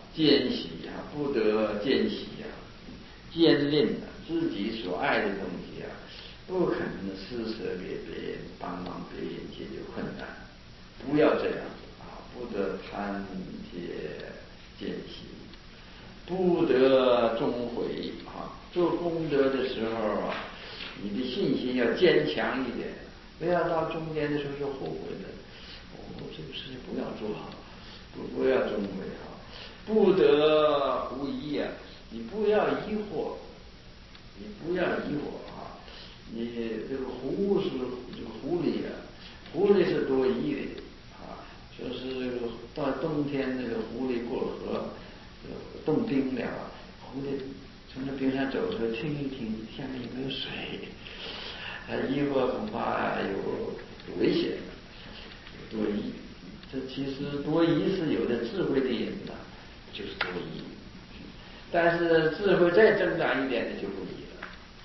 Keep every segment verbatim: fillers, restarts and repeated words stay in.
奸喜啊，不得奸喜啊，奸吝啊，自己所爱的东西啊，不肯施舍给别人，帮忙别人解决困难，不要这样子啊，不得贪劫奸喜，不得终悔啊，做功德的时候啊，你的信心要坚强一点，不要到中间的时候就后悔了，哦，这个事情不要做好，不不要终悔啊，不得狐疑啊，你不要疑惑，你不要疑惑啊，你这个狐是这个狐狸啊，狐狸是多疑的啊，说是这个到冬天那个狐狸过河，冻冰了，狐狸从那冰上走出来，听一听下面有没有水，他疑惑恐怕有有危险，多疑。这其实多疑是有的智慧的人呐，就是多疑。但是智慧再增长一点的就不疑了。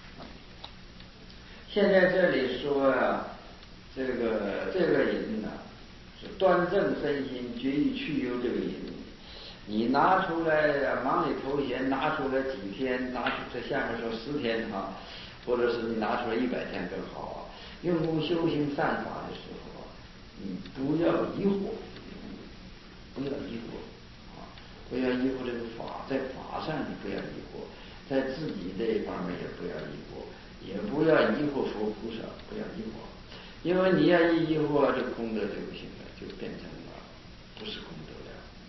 现在这里说啊，这个这个人呐、啊，是端正身心，决意去忧这个人，你拿出来忙里偷闲，拿出来几天，拿出这下面说十天啊，或者是你拿出来一百天更好啊。用功修行善法的时候啊，你不要疑惑，不要疑惑啊，不要疑惑这个法，在法上你不要疑惑，在自己这一方面也不要疑惑，也不要疑惑佛菩萨，不要疑惑，因为你要一疑惑，这功德就不行了，就变成了不是功德了。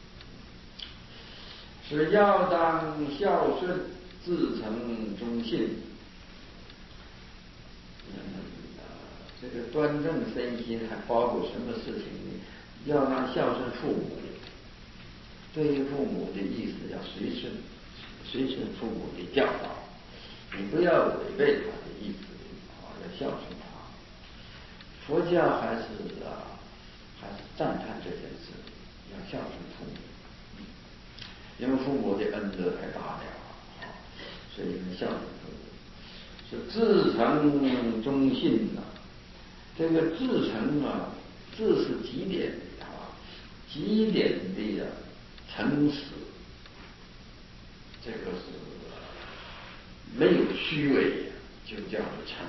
是要当孝顺，自诚忠信。嗯，这个端正身心还包括什么事情呢？要让孝顺父母，对于父母的意思要随顺，随顺父母的教导，你不要违背他的意思啊，要孝顺他。佛教还是啊，还是赞叹这件事，要孝顺父母。因为父母的恩德太大了啊，所以孝顺父母是至诚忠信呐、啊。这个至诚啊，至是极点的啊，极点的啊诚实，这个是没有虚伪，就叫做诚。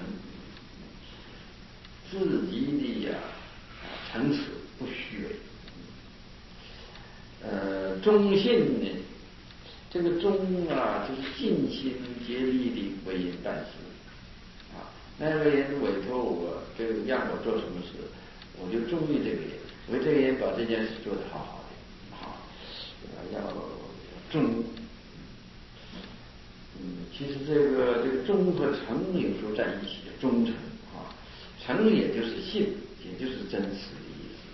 至极的呀、啊、诚实不虚伪。呃，忠信呢，这个忠啊，就是尽心竭力的为人办事啊。那个人委托我，就让我做什么事，我就忠于这个人，为这个人把这件事做得好好的，好，要忠。嗯，其实这个这个忠和诚有时候在一起，忠诚啊，诚也就是信，也就是真实的意思。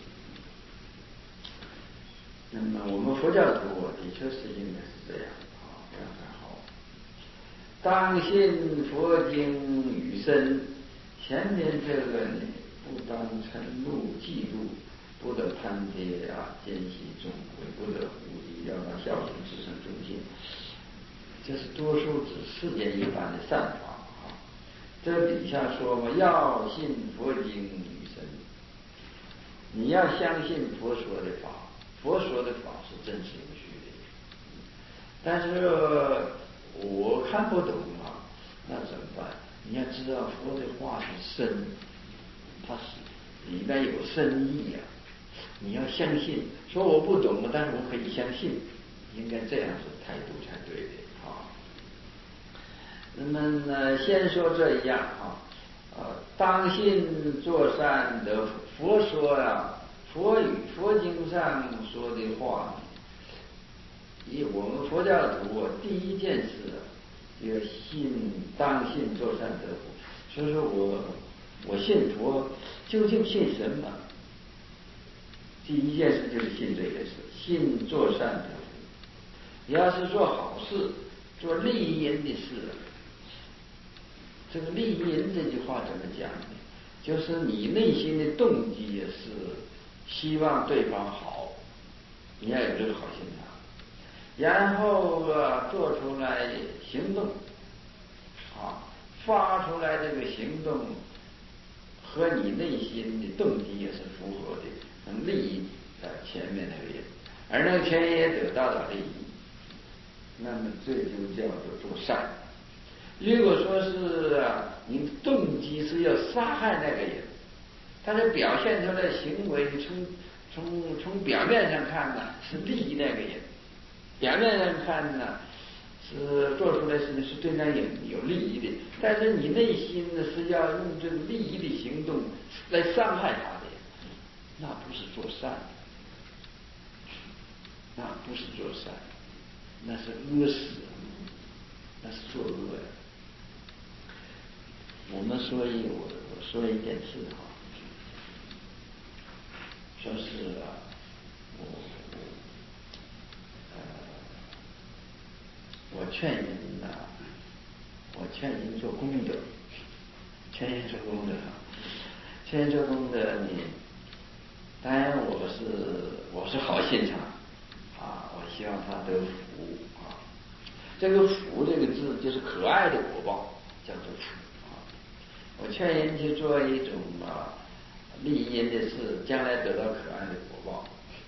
那么我们佛教徒啊，的确是应该是这样啊，这样才好。当信佛经语身，前面这个呢，不当嗔怒嫉妒，不得贪跌啊，奸细纵毁，不得狐疑，要让孝顺至诚忠信。这是多数指世间一般的善法啊。这底下说嘛，要信佛经语身，你要相信佛说的法。佛说的法是真实无虚的，但是我看不懂啊，那怎么办？你要知道佛的话是深，它是里面有深意啊，你要相信。说我不懂，但是我可以相信，应该这样子态度才对的啊。那么呢，先说这一样啊，呃，当信作善得佛说呀、啊。佛语佛经上说的话，以我们佛教徒啊，第一件事要信，当信作善得佛。所以说我我信佛，究竟信什么？第一件事就是信这件事，信作善得佛。你要是做好事，做利益人的事，这个利益人这句话怎么讲呢？就是你内心的动机也是希望对方好，你要有这个好心肠，然后啊做出来行动，啊发出来这个行动和你内心的动机也是符合的，能利益在前面那个人，而那个前人也得到了利益， 那么这就叫做做善。如果说是啊，你动机是要杀害那个人，但是表现出来的行为从从从表面上看呢是利益那个人，表面上看呢是做出来事情是对那个人有利益的，但是你内心呢是要用这个利益的行动来伤害他的，那不是做善，那不是做善，那是恶事，那是作恶呀。我们说一我我说一件事哈，说是啊，我呃，我劝人呐、啊，我劝人做功德，劝人做功德，劝人做功德你，当然我是我是好心肠啊，我希望他得福啊。这个福这个字就是可爱的果报，叫做福。我劝人去做一种啊利益人的事，将来得到可爱的果报。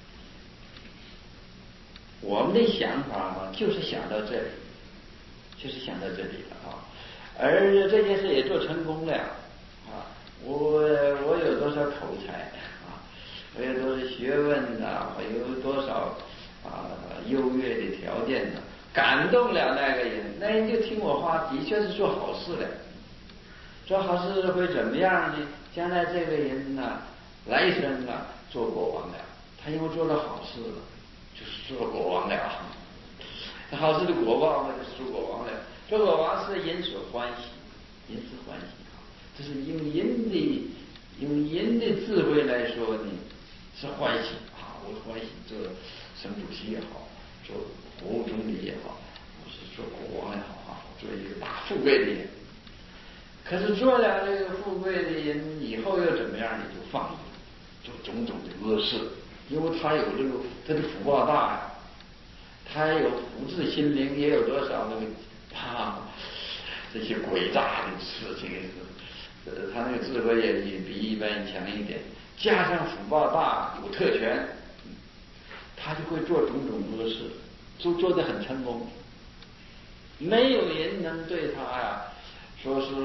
我们的想法嘛，就是想到这里，就是想到这里了啊。而这件事也做成功了啊！我我有多少口才啊？我有多少学问呐、啊？我有多少啊优越的条件呢、啊？感动了那个人，那人就听我话，的确是做好事了。做好事会怎么样呢？将来这个人呢、啊，来生啊做国王了。他因为做了好事了，就是做国王了。好事的果报嘛，就是做国王了。做国王是人所欢喜，人是欢喜。这是用人的用人的智慧来说呢，是欢喜啊！我欢喜做省主席也好，做国务总理也好，我是做国王也好啊，做一个大富贵的人。可是做了这个富贵的人以后又怎么样呢？就放逸，做种种的恶事，因为他有这个他的福报大呀，他有福至心灵，也有多少那个啊这些诡诈的事情，呃，他那个智慧也也比一般人强一点，加上福报大，有特权，他就会做种种恶事，就做得很成功，没有人能对他呀。说是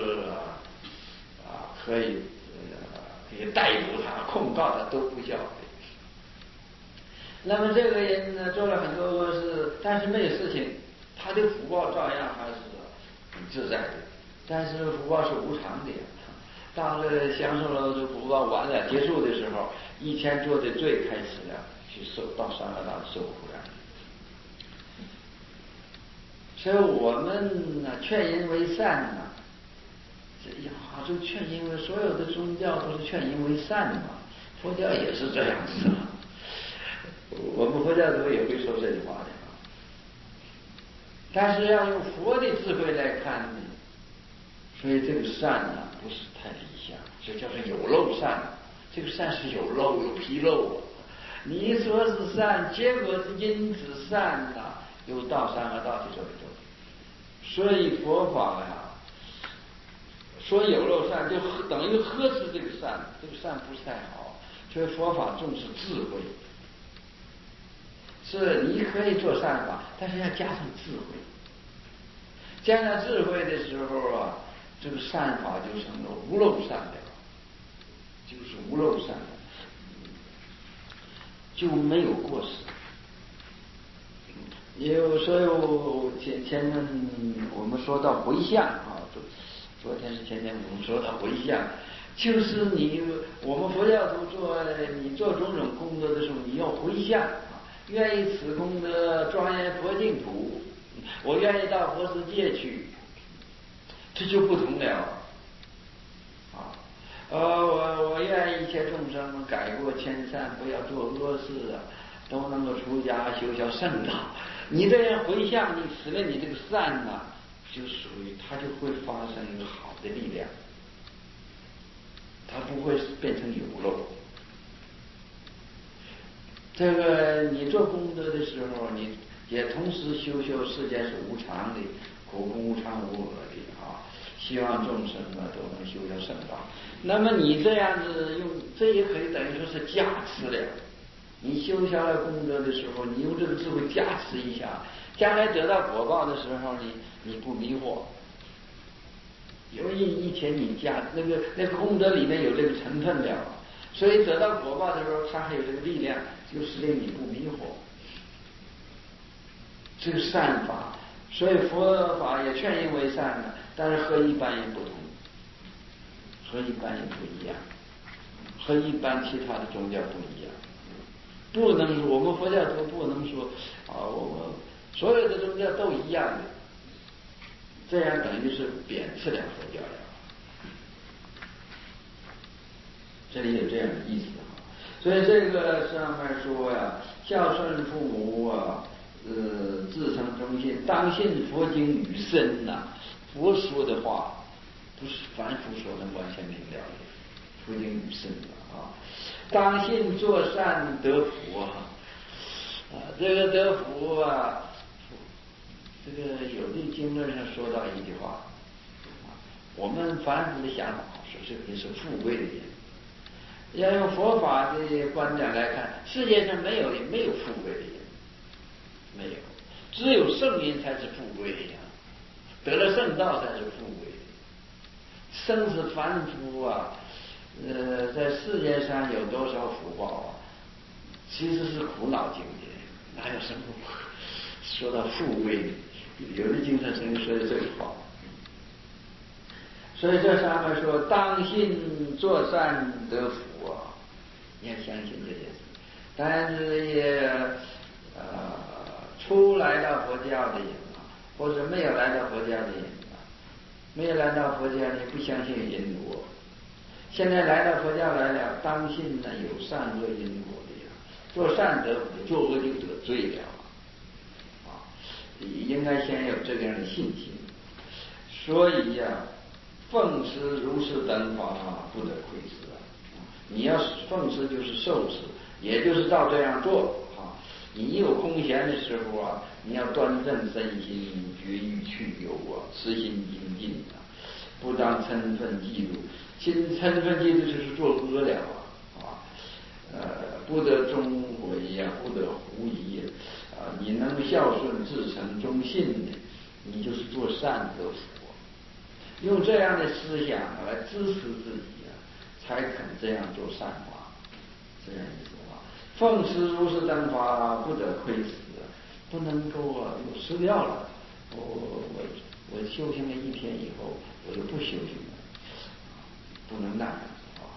啊，可以呃，可以逮捕他、控告他都不叫的。那么这个人呢，做了很多恶事，但是没有事情，他的福报照样还是很自在的。但是福报是无常的呀，到了享受了这福报完了结束的时候，以前做的罪开始了，去受到三恶道受苦了。所以我们呢，劝人为善呢，这呀，就劝人为，所有的宗教都是劝人为善嘛，佛教也是这样子啊。我们佛教徒也会说这句话的啊。但是要用佛的智慧来看呢，所以这个善呢不是太理想，这叫做有漏善。这个善是有漏有纰漏啊。你说是善，结果是因子善呐、啊，又到三恶道去走一走。所以佛法呀、啊，说有漏善就等于呵斥这个善，这个善不是太好。所以佛法重视智慧，是你可以做善法，但是要加上智慧。加上智慧的时候啊，这个善法就成了无漏善了，就是无漏善了，就没有过失。有所以我前前面我们说到回向啊，昨昨天是前天我们说到回向，就是你我们佛教徒做你做种种功德的时候，你要回向啊，愿意此功德庄严佛净土，我愿意到佛世界去，这就不同了啊。呃，我我愿意一切众生改过迁善，不要做恶事啊，都能够出家修小圣道。你这样回向，你使得你这个善呢、啊，就属于它就会发生一个好的力量，它不会变成有漏。这个你做功德的时候，你也同时修修世间是无常的，苦空无常无我的啊，希望众生啊都能修小圣道。那么你这样子用，这也可以等于说是加持了。 你修下了功德的时候，你用这个智慧加持一下，将来得到果报的时候，你你不迷惑。由于以前你加那个那个功德里面有这个成分了，所以得到果报的时候，它还有这个力量，就使令你不迷惑。这个善法，所以佛法也劝人为善的，但是和一般人不同，和一般人不一样，和一般其他的宗教不一样。不能说我们佛教徒不能说啊，我们所有的宗教都一样的，这样等于是贬斥了佛教了。这里有这样的意思啊，所以这个上面说呀，孝顺父母啊，呃，自诚忠信，当信佛经与身呐、啊。佛说的话不是凡夫说的完全明了的，佛经与身啊。当信作善得福啊，啊，这个得福啊，这个有的经论上说到一句话，啊，我们凡夫的想法说这个是富贵的人。要用佛法的观点来看，世界上没有没有富贵的人，没有，只有圣人才是富贵的人，得了圣道才是富贵的。生是凡夫啊，呃，在世界上有多少福报啊？其实是苦恼境界，哪有什么说到富贵？有的经上曾经说的这个话。所以这上面说，当信作善得福啊，你要相信这件事。但是也呃，初来到佛教的人啊，或者没有来到佛教的人啊，没有来到佛教的不相信因果。现在来到佛教来了，当信呢有善恶因果的呀，做善得福，做恶就得罪了啊，应该先有这样的信心。所以呀、啊。奉持如是等法，不得窥伺啊！你要奉持就是受持，也就是照这样做啊。你有空闲的时候啊，你要端正身心，绝欲去有啊，慈心精进啊，不当嗔忿嫉妒。亲嗔忿嫉妒就是作恶了啊！呃，不得终悔呀，不得狐疑啊！你能孝顺至诚忠信的，你就是做善得福。用这样的思想来支持自己啊，才肯这样做善法。这样意思啊，奉持如是等法，不得窥伺，不能够啊，又失掉了。我我我修行了一天以后，我就不修行了，不能那样啊，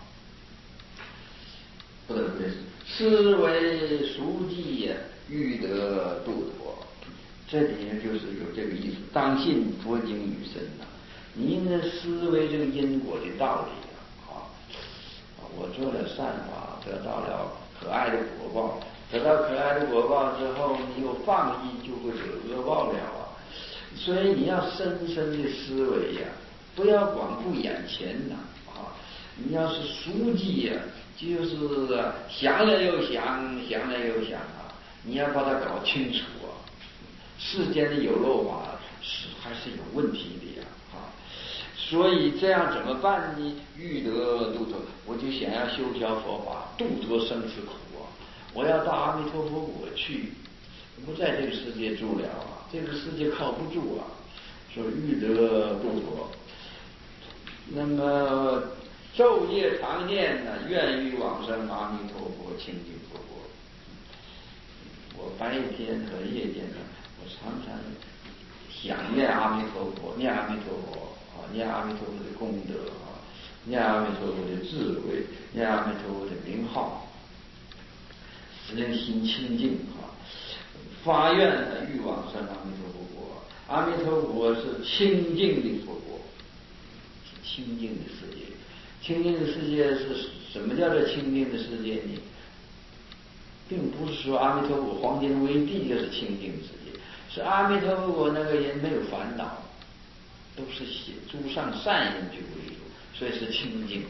不得窥伺。是为熟记欲得度脱，这里面就是有这个意思。当信佛经与身呐。你应该思维这个因果的道理啊！我做了善法，得到了可爱的果报，得到可爱的果报之后，你有放逸，就会得恶报了啊！所以你要深深的思维呀、啊，不要光顾眼前呐啊！你要是熟记呀，就是想了又想，想了又想啊！你要把它搞清楚啊！世间的有漏法是还是有问题的呀啊！所以这样怎么办呢？欲得度脱，我就想要修学佛法，度脱生死苦啊！我要到阿弥陀佛国去，不在这个世界住了啊！这个世界靠不住啊！说欲得度脱，那么昼夜常念呢，愿欲往生阿弥陀佛清净佛国。我白天和夜间呢，我常常想念阿弥陀佛，念阿弥陀佛。念阿弥陀佛的功德啊，念阿弥陀佛的智慧，念阿弥陀佛的名号，使人心清净啊，发愿的欲往生阿弥陀佛国。阿弥陀佛是清净的佛国，是清净的世界。清净的世界是什么叫做清净的世界呢？并不是说阿弥陀佛黄金为地就是清净的世界，是阿弥陀佛那个人没有烦恼。都是写诸上善因去为主，所以是清净。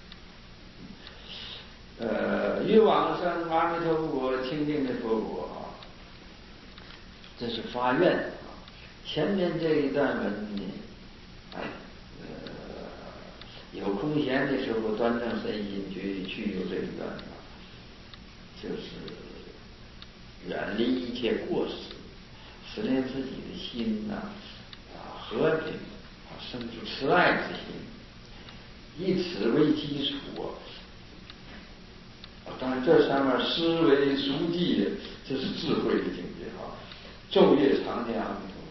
呃，欲往生阿弥陀佛国清净的佛国啊，这是发愿啊。前面这一段文呢，哎，呃，有空闲的时候端正身心，绝去有这一段啊，就是离一切过失，使令自己的心呐啊和平啊，生出慈爱之心，以此为基础啊。当然，这上面思维书记，这是智慧的境界哈。昼夜常念阿弥陀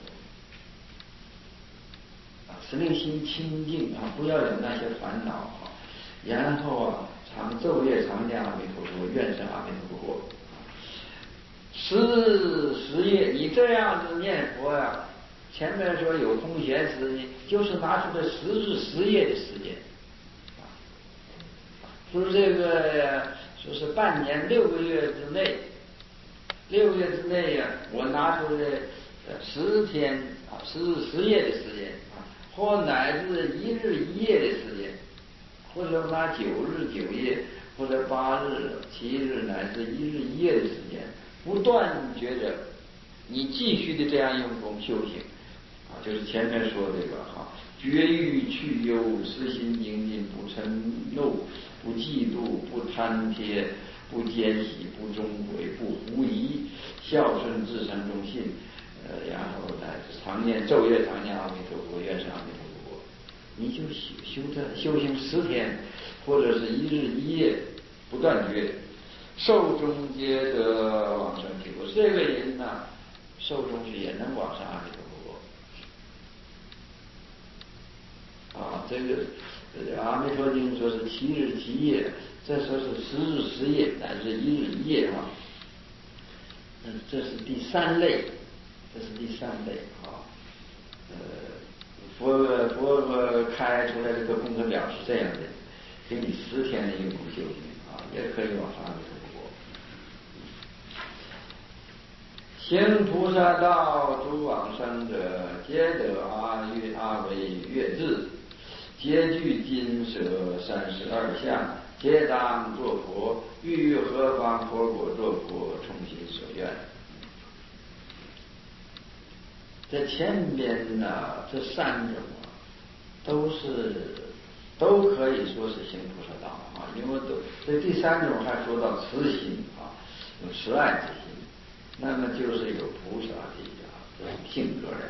佛啊，使令心清净啊，不要有那些烦恼啊。然后啊，常昼夜常念阿弥陀佛，愿生阿弥陀佛。十日十夜，你这样子念佛呀、啊，前面说有空闲时，你就是拿出这十日十夜的时间啊，说这个说是半年六个月之内，六个月之内呀、啊，我拿出这十天啊，十日十夜的时间啊，或乃至一日一夜的时间，或者拿九日九夜，或者八日七日乃至一日一夜的时间。不断觉着你继续的这样用功修行啊，就是前面说这个哈，绝欲去忧，实心精进，不嗔怒，不嫉妒，不贪贴，不奸喜，不终悔，不狐疑，孝顺至诚忠信，呃，然后呢常念昼夜常念阿弥陀佛，愿生阿弥陀佛。你就修修这修行十天，或者是一日一夜，不断觉。寿终皆得往生极乐，这个人呢，寿终是也能往生阿弥陀佛啊。这个阿弥陀经说是七日七夜，这说是十日十夜，乃至一日一夜啊。嗯，这是第三类，这是第三类啊。呃，佛佛开出来这个功课表是这样的，给你十天的用功修行啊，也可以往生阿弥陀佛。行菩萨道，诸往生者，皆得阿育阿惟越致，皆具金舍三十二相，皆当作佛，欲于何方佛果作佛，从心所愿。在前边呢，这三种啊，都是都可以说是行菩萨道啊，因为都这第三种还说到慈心啊，有慈爱之心。那么就是有菩萨的这种性格了。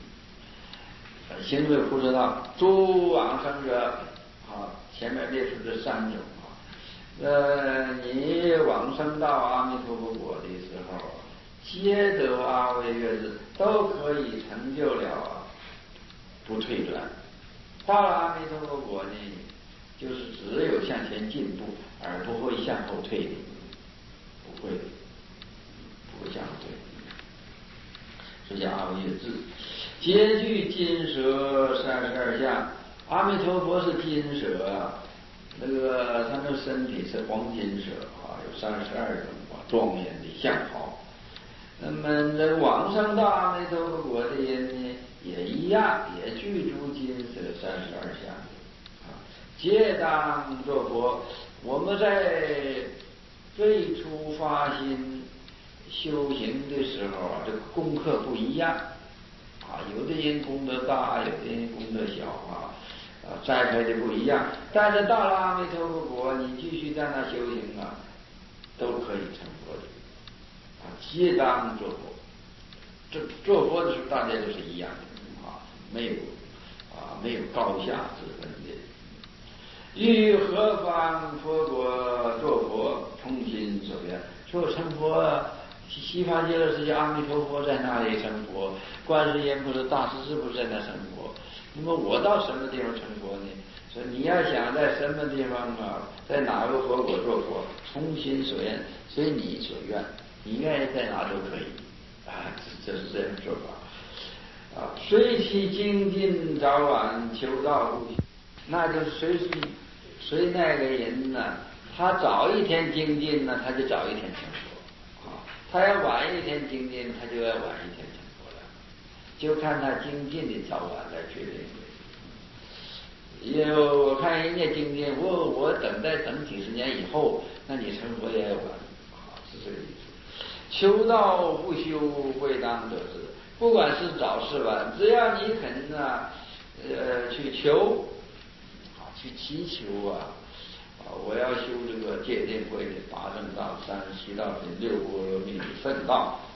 行为菩萨道，诸往生者啊，前面列出这三种啊。呃，你往生到阿弥陀佛果的时候，皆得阿惟越致，都可以成就了啊，不退转。到了阿弥陀佛果呢，就是只有向前进步，而不会向后退的，不会的。不相对，这叫阿惟越致，皆具金舍三十二相。阿弥陀佛是金舍啊，那个他的身体是黄金舍啊，有三十二种啊庄严的相好。那么这往生到阿弥陀佛国的人呢，也一样，也具足金舍三十二相啊，皆当作佛。我们在最初发心修行的时候啊，这个功课不一样啊，有的人功德大，有的人功德小啊，啊栽培的不一样。但是到了阿弥陀佛国，你继续在那修行啊，都可以成佛的啊，皆当作佛。这做佛的时候，大家都是一样的啊，没有啊没有高下之分的。欲何方佛国作佛，从心所愿。说成佛啊，西方极乐世界阿弥陀佛在那里成佛，观世音菩萨大势至菩萨在那成佛。那么我到什么地方成佛呢？说你要想在什么地方啊，在哪个佛国做佛，从心所愿，随你所愿，你愿意在哪都可以啊，这是这样说法啊。随其精进，早晚求道不休，那就是随其随那个人呢，他早一天精进呢，他就早一天成佛啊；他要晚一天精进，他就要晚一天成佛了，就看他精进的早晚来决定的。因为我看人家精进，我我等待等几十年以后，那你成佛也晚啊，是这个意思。求道不修，会当得志。不管是早是晚，只要你肯啊，呃，去求。去祈求啊，啊！我要修这个戒定慧的八正道、三十七道的六波罗蜜的圣道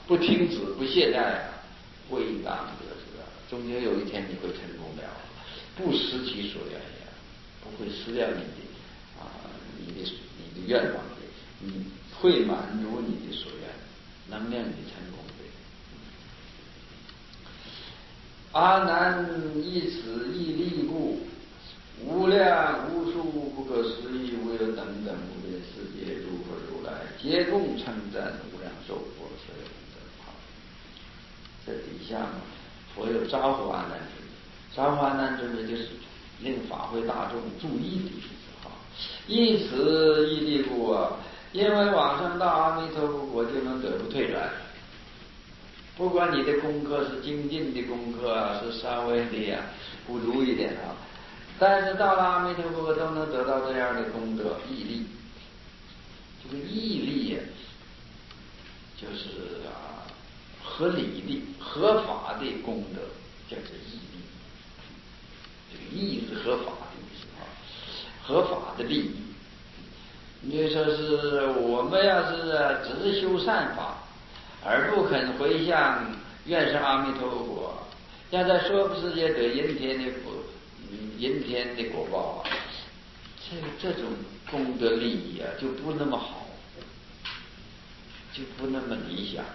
不停止不懈怠啊，未当得之啊，终究有一天你会成功了，不失其所愿呀，不会失掉你的啊你的你的愿望的，你会满足你的所愿，能令你成功的。阿难，以此义利故，无量无数不可思议无有等等无边世界诸佛如来，皆共称赞无量寿佛所有功德。这底下呢，佛有招呼阿难之意，招呼阿难之意就是令法会大众注意的意思哈。以此义利故啊，因为往生到阿弥陀佛国就能得不退转。不管你的功课是精进的功课啊，是稍微的呀、啊、不足一点啊，但是到了阿弥陀佛都能得到这样的功德义利。这个义利呀、啊，就是啊合理的、合法的功德，叫做义利。这个义是合法的意思啊，合法的利益。你说是我们要是只是修善法，而不肯回向愿生阿弥陀佛，要在娑婆世界得阴天的果，阴天的果报啊，这这种功德利益啊就不那么好，就不那么理想。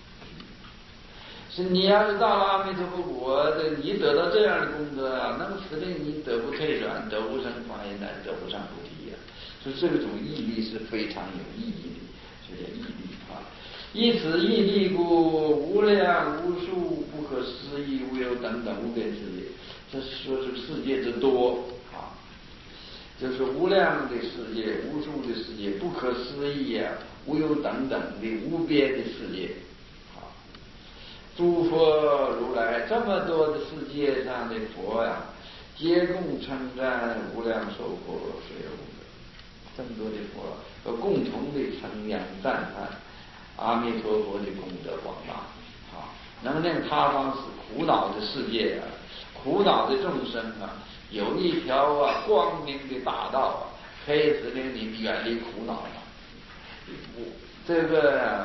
是你要是到了阿弥陀佛国的，你得到这样的功德啊，能使令你得不退转，得无生法也难，得不上菩提啊。所以这种义利是非常有意义的，这叫义利啊。以此义利故，无量无数不可思议无有等等无边世界，这是说这个世界之多啊，就是无量的世界，无数的世界，不可思议啊，无有等等的无边的世界啊。诸佛如来这么多的世界上的佛呀、啊，皆共称赞无量寿佛所有功德。这么多的佛都共同的称扬赞叹阿弥陀佛的功德广大啊，能令他方是苦恼的世界啊，苦恼的众生啊，有一条啊光明的大道啊，可以使令你远离苦恼啊。这个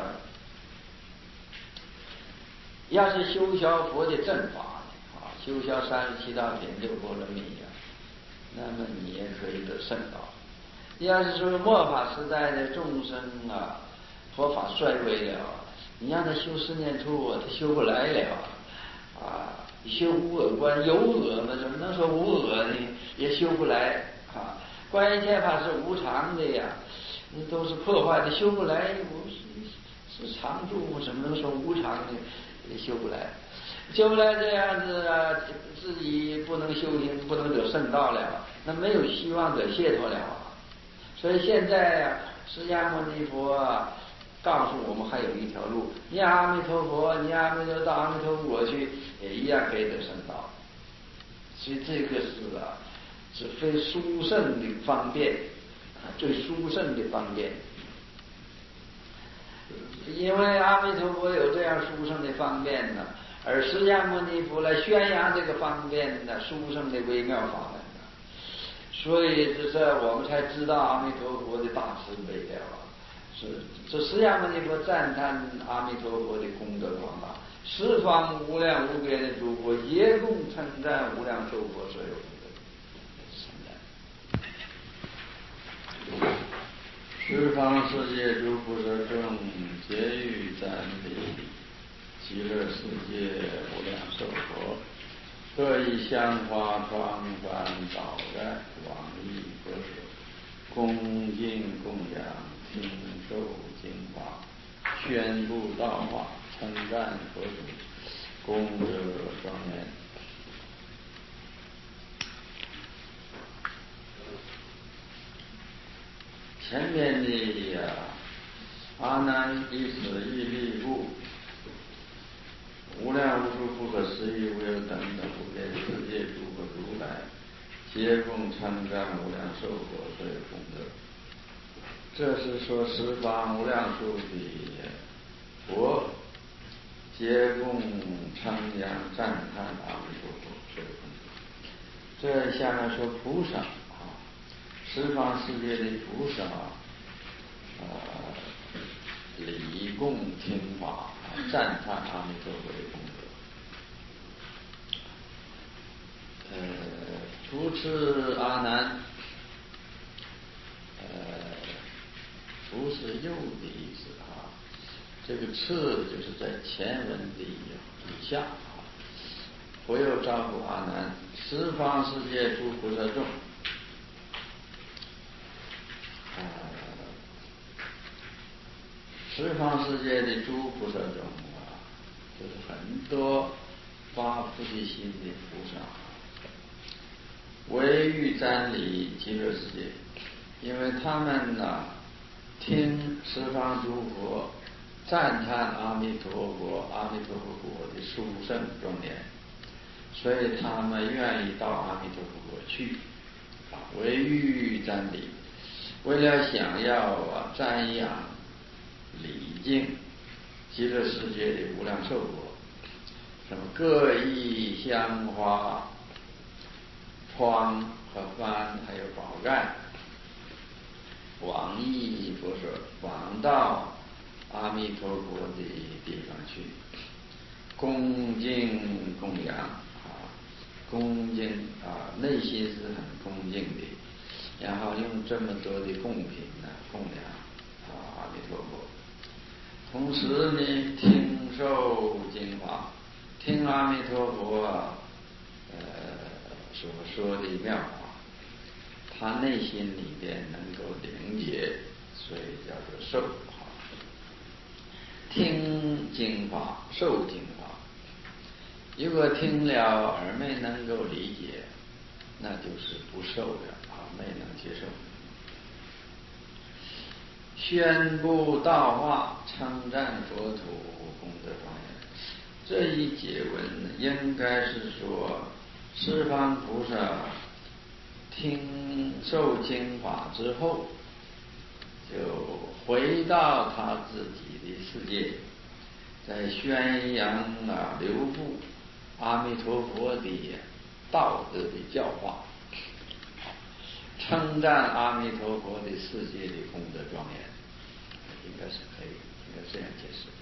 要是修消佛的正法啊，修消三十七道品六波罗蜜啊，那么你也可以得圣道。要是说末法时代的众生啊，佛法衰微了，你让他修十念处，他修不来了啊！修无我观，有我吗？怎么能说无我呢？也修不来啊！观一切法是无常的呀，那都是破坏的，修不来。是是常住，怎么能说无常呢？也修不来，修不来这样子啊，自己不能修行，不能得圣道了，那没有希望得解脱了啊！所以现在啊，释迦牟尼佛啊，告诉我们还有一条路，你阿弥陀佛，你阿弥陀到阿弥陀佛去，也一样可以得圣道。所以这个是啊，是非殊胜的方便，最殊胜的方便。因为阿弥陀佛有这样殊胜的方便呢，而释迦牟尼佛来宣扬这个方便的殊胜的微妙法门。所以这这我们才知道阿弥陀佛的大慈悲了啊！是这释迦牟尼佛赞叹阿弥陀佛的功德广大，十方无量无边的诸佛皆共称赞无量寿佛所有功德。十方世界诸菩萨众皆欲赞美极乐世界无量寿佛。各以香花装幡宝盖往诣佛所，恭敬供养，听受经法，宣布道法，称赞佛祖，功德庄严。前面的呀，阿难以此义利故，无量无数不可思议无有等等无边世界诸佛如来，皆共称赞无量寿佛所有功德。这是说十方无量数的佛，皆共称扬赞叹阿弥陀佛所有功德。这下面说菩萨啊，十方世界的菩萨啊，礼供听法啊， 赞叹阿弥陀佛的功德。呃，主持阿难，呃，不是右的意思啊，这个次就是在前文的以下啊。佛又招呼阿难，十方世界诸菩萨众，呃，十方世界的诸菩萨众啊，就是很多发菩提心的菩萨，唯欲瞻礼极乐世界，因为他们呢、啊、听十方诸佛赞叹阿弥陀佛阿弥陀佛国的殊胜庄严，所以他们愿意到阿弥陀佛国去啊，唯欲瞻礼，为了想要啊瞻仰礼敬极乐世界的无量寿国，什么各异香花窗和幡还有宝盖，往诣佛说，往到阿弥陀佛的地方去，恭敬供养啊，恭敬啊，内心是很恭敬的，然后用这么多的贡品呢供养啊阿弥陀佛，同时呢听受经法，听阿弥陀佛啊呃所说的妙法，他内心里边能够凝结，所以叫做受法。听经法，受经法，如果听了而没能够理解，那就是不受的啊，没能接受。宣布道化，称赞佛土功德庄严。这一解文应该是说，十方菩萨听受经法之后，就回到他自己的世界，在宣扬啊流布阿弥陀佛的道德的教化，称赞阿弥陀佛的世界的功德庄严，应该是可以，应该这样解释。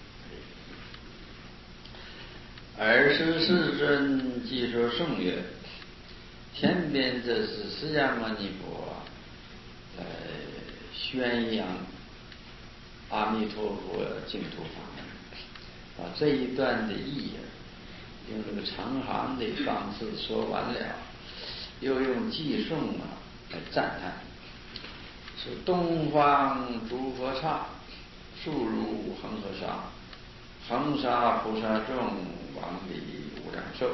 尔时世尊即说颂曰：前边这是释迦牟尼佛呃宣扬阿弥陀佛净土法门，把这一段的意用这个长行的方式说完了，又用偈颂啊来赞叹，是东方诸佛刹，数如恒河沙，恒沙菩萨众，往彼无量寿。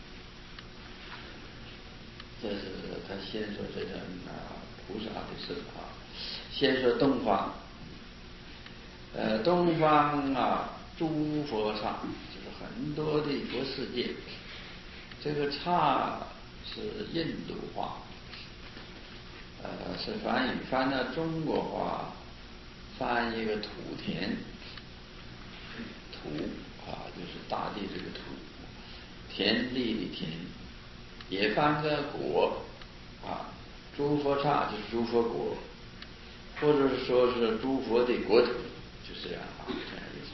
这是他先说这段啊菩萨的事啊，先说东方，呃，东方啊诸佛刹，就是很多的佛世界，这个刹是印度话，呃，是梵语，翻到中国话，翻一个土田，土啊就是大地这个土，田地的田，也翻个国啊，诸佛刹就是诸佛国，或者是说是诸佛的国土，就是这样啊，这样意思。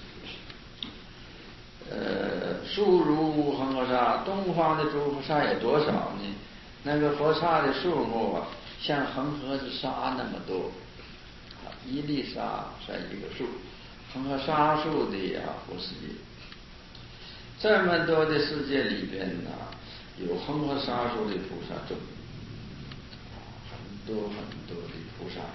呃，数如恒河沙，东方的诸佛刹有多少呢？那个佛刹的数目啊，像恒河的沙那么多，啊，一粒沙算一个数，恒河沙数的呀佛世界。这么多的世界里边呢，有恒河沙数的菩萨众，很多很多的菩萨，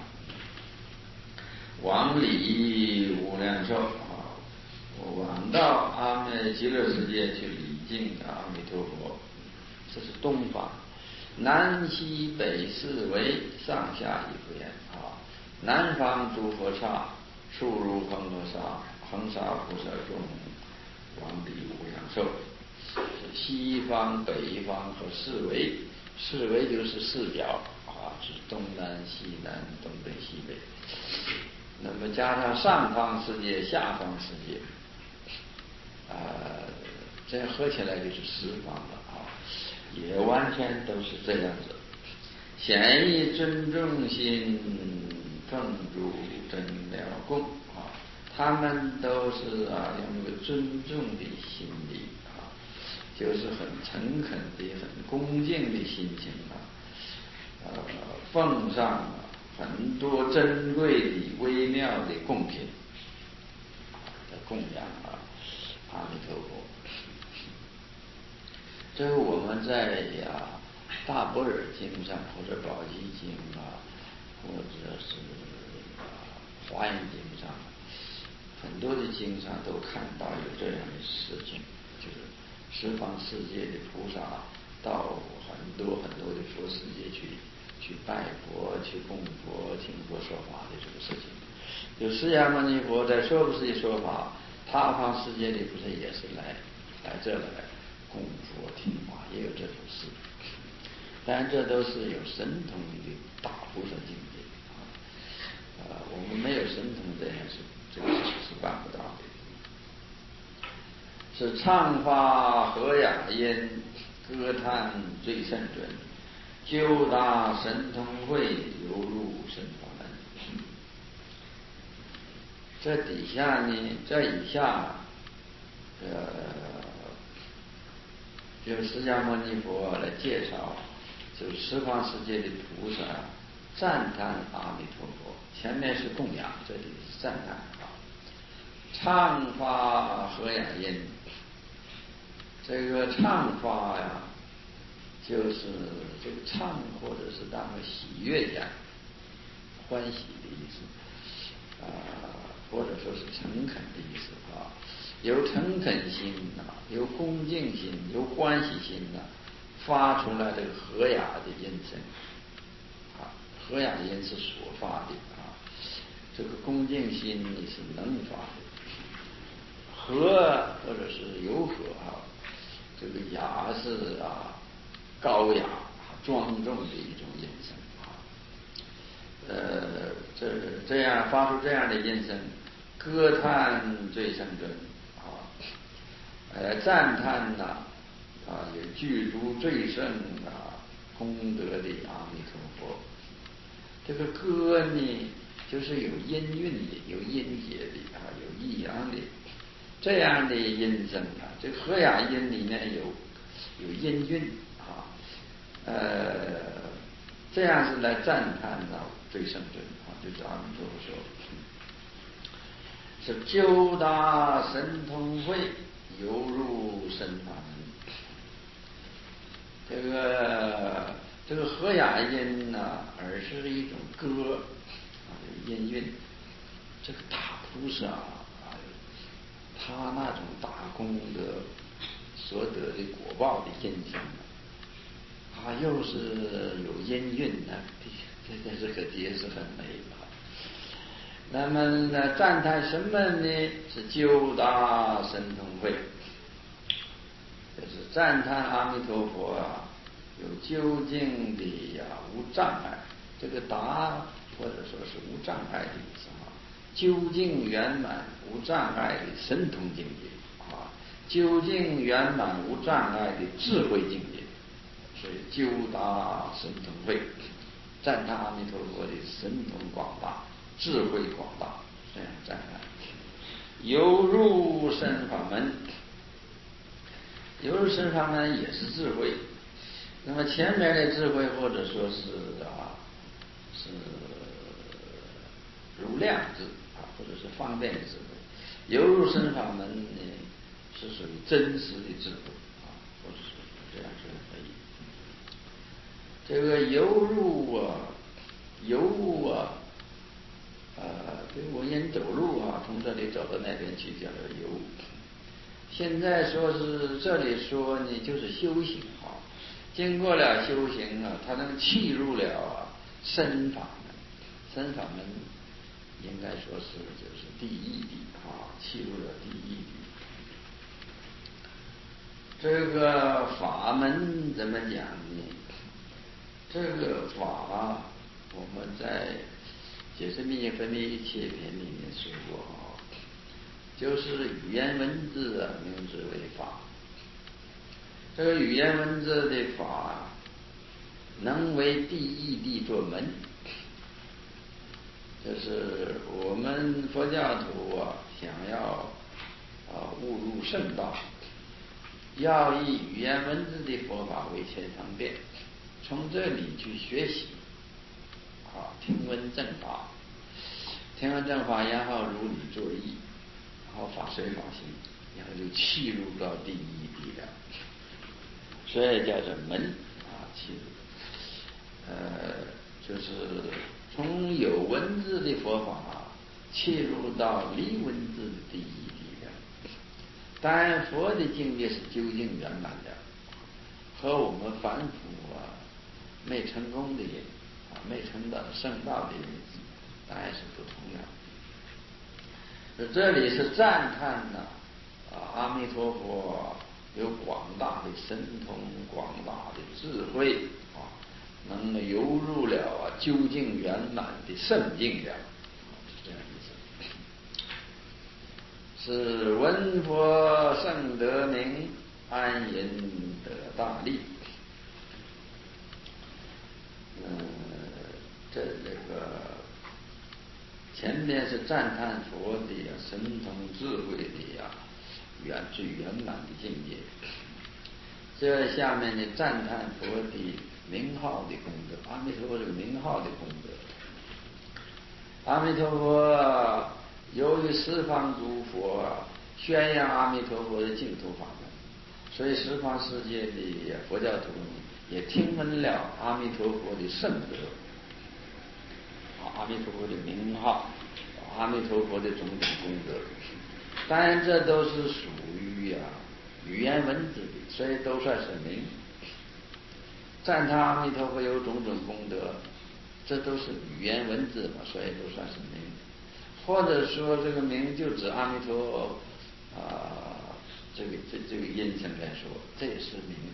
往礼无量寿啊，往到阿弥极乐世界去礼敬阿弥陀佛，这是东方。南西北四围，上下一不言啊。南方诸佛刹，数如恒河沙，恒沙菩萨众，往彼无量寿。西方、北方和四围，四围就是四角啊，是东南、西南、东北、西北。那么加上上方世界、下方世界，啊、呃，这样合起来就是十方了啊，也完全都是这样子。显以尊重心，奉诸真妙供啊， 他们都是啊用个尊重的心理啊，就是很诚恳的、很恭敬的心情啊，呃，奉上很多珍贵的、微妙的贡品，的供养啊，阿弥陀佛。这个我们在呀《大般若经》上，或者《宝积经》啊，或者是《华严经》上，很多的经上都看到有这样的事情，就是十方世界的菩萨到很多很多的佛世界去去拜佛、去供佛、听佛说法的这个事情。有释迦牟尼佛在娑婆世界说法，他方世界的菩萨也是来来这来供佛听法，也有这种事。当然，这都是有神通的大菩萨境界啊。呃，我们没有神通这样是这个事是办不到的。是唱法和雅音，歌叹最胜准，究达神通慧，犹入神法门。这底下呢，这以下，呃，由释迦牟尼佛来介绍，就是十方世界的菩萨赞叹阿弥陀佛。前面是供养，这里是赞叹啊。唱法和雅音，这个唱法呀，就是这个唱，或者是当个喜悦讲，欢喜的意思啊。或者说是诚恳的意思啊，有诚恳心啊，有恭敬心，有欢喜心啊，发出来这个和雅的音声啊，和雅音是所发的啊，这个恭敬心是能发的，和或者是有和啊，这个雅是啊高雅庄重的一种音声啊，呃，这这样发出这样的音声。歌叹最胜准啊，呃，赞叹呐啊，也具足最胜啊功德的阿弥陀佛。这个歌呢，就是有音韵的，有音节的啊，有抑扬的，这样的音声啊，这个和雅音里面有有音韵啊，呃，这样是来赞叹到最胜准啊，就是阿弥陀佛说。是究达神通慧，犹入神法门。这个这个和雅音呢、啊，而是一种歌啊，音韵。这个大菩萨啊，他那种大功德所得的果报的音声，他又是有音韵的，这这这个也是很美的。那么呢，赞叹什么呢？是究达神通慧，就是赞叹阿弥陀佛啊，有究竟的呀、啊、无障碍。这个达或者说是无障碍的意思啊，究竟圆满无障碍的神通境界啊，究竟圆满无障碍的智慧境界，所以究达神通慧，赞叹阿弥陀佛的神通广大。智慧广大，这样赞叹，犹入神法门，犹入神法门也是智慧。那么前面的智慧或者说是啊是如量智啊，或者是方便的智慧，犹入神法门呢是属于真实的智慧啊，或者是这样说可以。这个犹入啊，犹入啊。呃，对我人走路啊，从这里走到那边去叫做游。现在说是这里说呢，就是修行啊，经过了修行啊，他能契入了啊身法门，身法门应该说是就是第一地啊，契入了第一地。这个法门怎么讲呢？这个法我们在解释密分的一切篇里面说过啊，就是语言文字啊，名之为法。这个语言文字的法，能为第一地作门， 就是我们佛教徒啊，想要啊悟入圣道，要以语言文字的佛法为先方便，从这里去学习啊，听闻正法，听闻正法，然后如理作意，然后法随法行，然后就契入到第一地了，所以叫做门啊，契入。呃，就是从有文字的佛法切入到离文字的第一地了。当然，佛的境界是究竟圆满的，和我们凡夫啊没成功的人啊没成到圣道的人，当然是不同样。这里是赞叹呢啊，阿弥陀佛有广大的神通，广大的智慧啊。能游入了啊究竟圆满的圣境了，是这样意思。是闻佛圣得名，安隐得大利。嗯，这这个前面是赞叹佛的呀神通智慧的呀圆最圆满的境界，这下面呢赞叹佛的名号的功德，阿弥陀佛这个名号的功德。阿弥陀佛由于十方诸佛宣扬阿弥陀佛的净土法门，所以十方世界的佛教徒也听闻了阿弥陀佛的圣德，阿弥陀佛的名号，阿弥陀佛的种种功德。当然这都是属于啊语言文字的，所以都算是名。赞叹阿弥陀佛有种种功德，这都是语言文字嘛，所以都算是名。或者说这个名就指阿弥陀啊、呃，这个这这个音声来说，这也是名。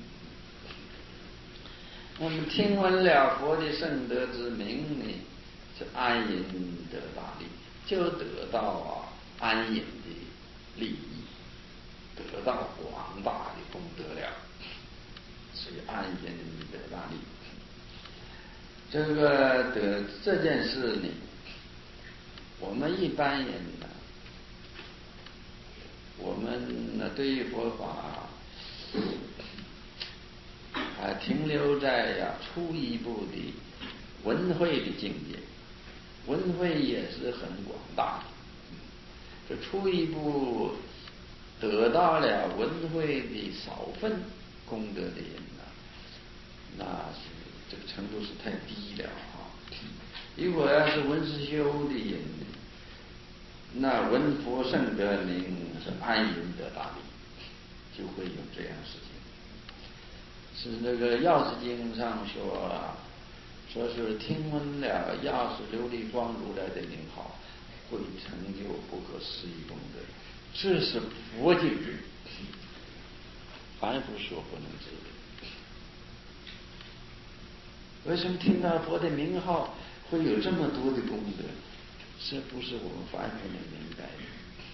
那么听闻了佛的圣德之名呢，是安隐得大利，就得到啊安隐的利益，得到广大的功德了。所以安隐得大利。这个得这件事呢，我们一般人呢，我们呢对于佛法还停留在呀初一步的闻慧的境界，闻慧也是很广大的。这初一步得到了闻慧的少分功德的人呢，那是这个程度是太低了啊！如果要是闻思修的人，那闻佛圣德名是安隐得大利，就会有这样的事情。是那个药师经上说，说是听闻了药师琉璃光如来的名号，会成就不可思议功德。这是佛境界，凡夫所不能知的。为什么听到佛的名号会有这么多的功德？这不是我们凡夫能明白的。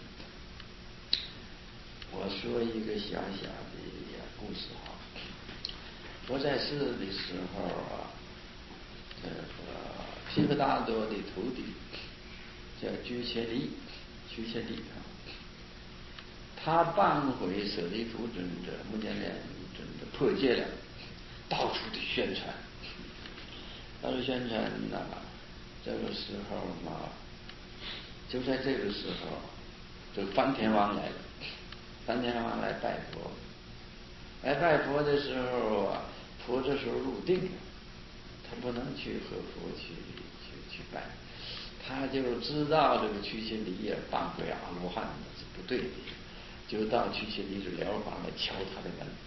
我说一个小小的故事哈。佛在世的时候啊，这个毗婆达多的徒弟叫居切利，居切利啊，他谤毁舍利弗尊者、目犍连尊者破戒了，到处的宣传，到处宣传呐、啊。这个时候嘛，就在这个时候，这个梵天王来了，梵天王来拜佛，来拜佛的时候啊，佛这时候入定了，他不能去和佛去去去拜，他就知道这个屈切离啊谤毁阿罗汉是不对的，就到屈切离的疗房来敲他的门。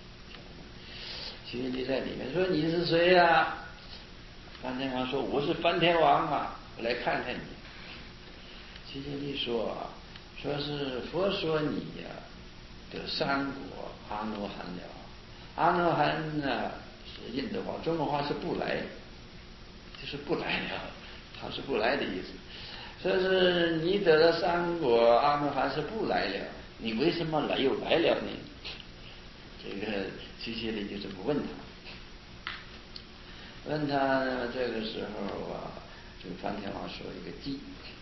屈切离在里面说：“你是谁呀、啊？”梵天王说：“我是梵天王啊，我来看看你。”屈切离说：“说是佛说你呀、啊、得三果阿罗汉了。阿罗汉呢是印度话，中国话是不来，就是不来了，他是不来的意思。说是你得了三果阿罗汉是不来了，你为什么来又来了呢？”这个屈切离就这么问他。问他这个时候啊， 这个梵天王说一个偈，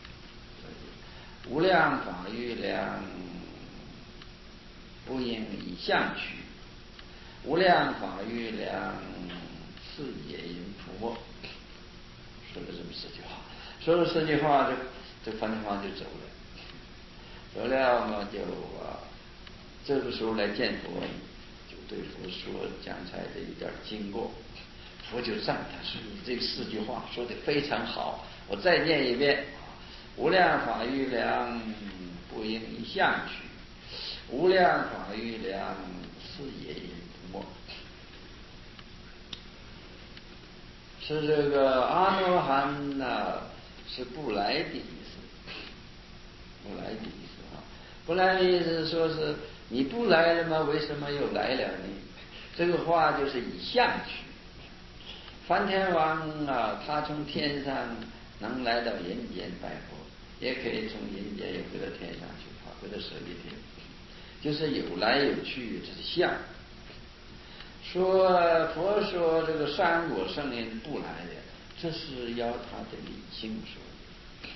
无量法欲量，不应以相取；无量法欲量，是也因菩萨。说了这么十句话，说了十句话，这这梵天王就走了。走了嘛，就啊，这个时候来见佛，就对佛说刚才的一点经过。佛就赞他说：“你这四句话说的非常好，我再念一遍：无量法欲量，不应以相取；无量法欲量，是也因菩萨。”是这个阿罗汉呐，是不来的意思，不来的意思啊，不来的意思说是你不来了吗？为什么又来了呢？这个话就是以相取。梵天王啊，他从天上能来到人间拜佛，也可以从人间又回到天上去，啊，回到舍利天，就是有来有去，这是相。说佛说这个三果圣人不来的，这是要他的理性说的，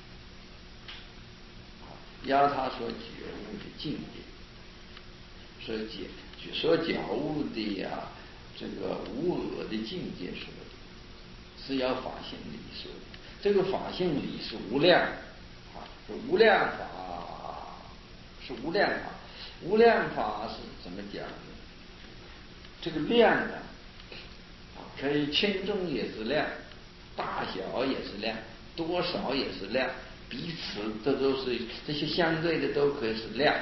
要他所觉悟的境界，所觉所觉悟的呀、啊，这个无我的境界说的，是要法性理说的。这个法性理是无量啊，是无量法，是无量法。无量法是怎么讲呢？这个量啊，可以轻重也是量，大小也是量，多少也是量，彼此这都是这些相对的都可以是量。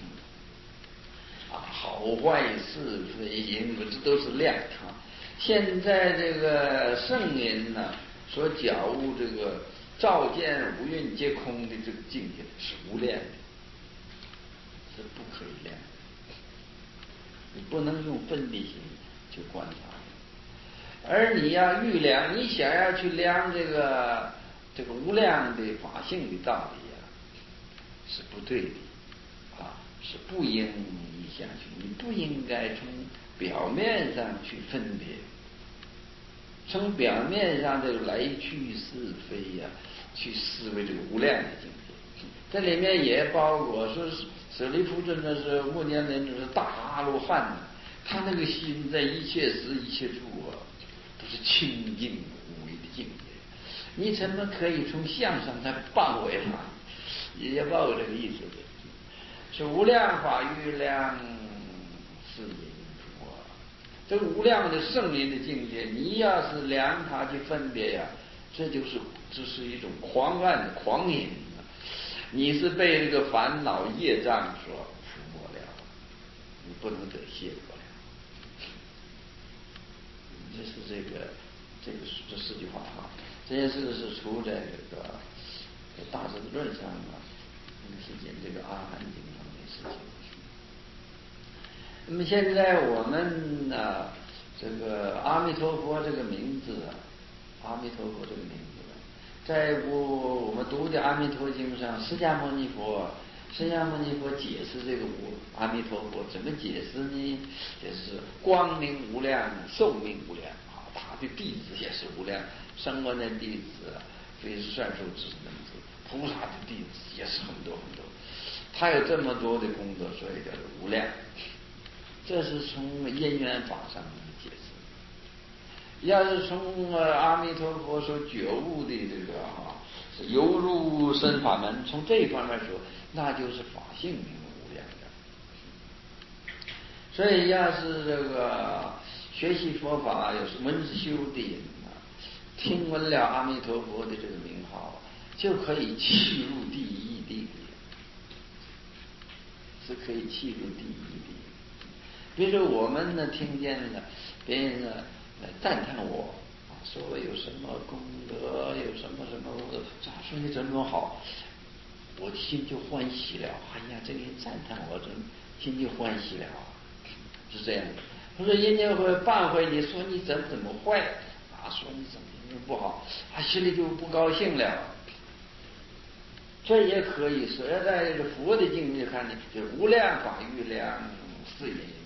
啊，好坏是非因果，这都是量啊。现在这个圣人呢，所觉悟这个照见五蕴皆空的这个境界是无量的，是不可以量的。你不能用分别心去观察，而你要预量，你想要去量这个这个无量的法性的道理啊，是不对的啊，是不应以相去。你不应该从表面上去分别，从表面上这个来去是非呀、啊，去思维这个无量的境界。这里面也包括说舍利弗尊那是目犍连就是大阿罗汉，他那个心在一切时一切处啊，都是清净无为的境界。你怎么可以从相上再谤为他？也包括这个意思的。是无量法欲量，是也因菩萨。这个无量的圣人的境界，你要是量它去分别呀、啊，这就是这是一种狂暗的狂淫。你是被这个烦恼业障所覆没了，你不能得解脱了。这是这个这个这四句话啊，这些事是出在这个大智论上啊，是讲这个阿含经上的事情。那么现在我们呢、啊，这个阿弥陀佛这个名字啊，阿弥陀佛这个名字。在我我们读的《阿弥陀经》上，释迦牟尼佛，释迦牟尼佛解释这个无阿弥陀佛怎么解释呢？就是光明无量，寿命无量啊，他的弟子也是无量，声闻的弟子非是算数之能子，菩萨的弟子也是很多很多，他有这么多的功德，所以叫做无量。这是从因缘法上的解释。要是从阿弥陀佛所觉悟的这个啊，是犹如身法门，从这一方面说，那就是法性名无量的。所以要是这个学习佛法，有是闻修的人啊，听闻了阿弥陀佛的这个名号，就可以契入第一地，是可以契入第一地。比如说我们呢，听见了别人呢赞叹我。说有什么功德，有什么什么，咋说你怎么好，我心就欢喜了。哎呀，这个人赞叹我，这心就欢喜了，是这样的。他说人家会半回你说你怎么怎么坏啊，说你怎么怎么不好，他心里就不高兴了。这也可以说，要在这个佛的境界看呢，就无量法欲量，是也。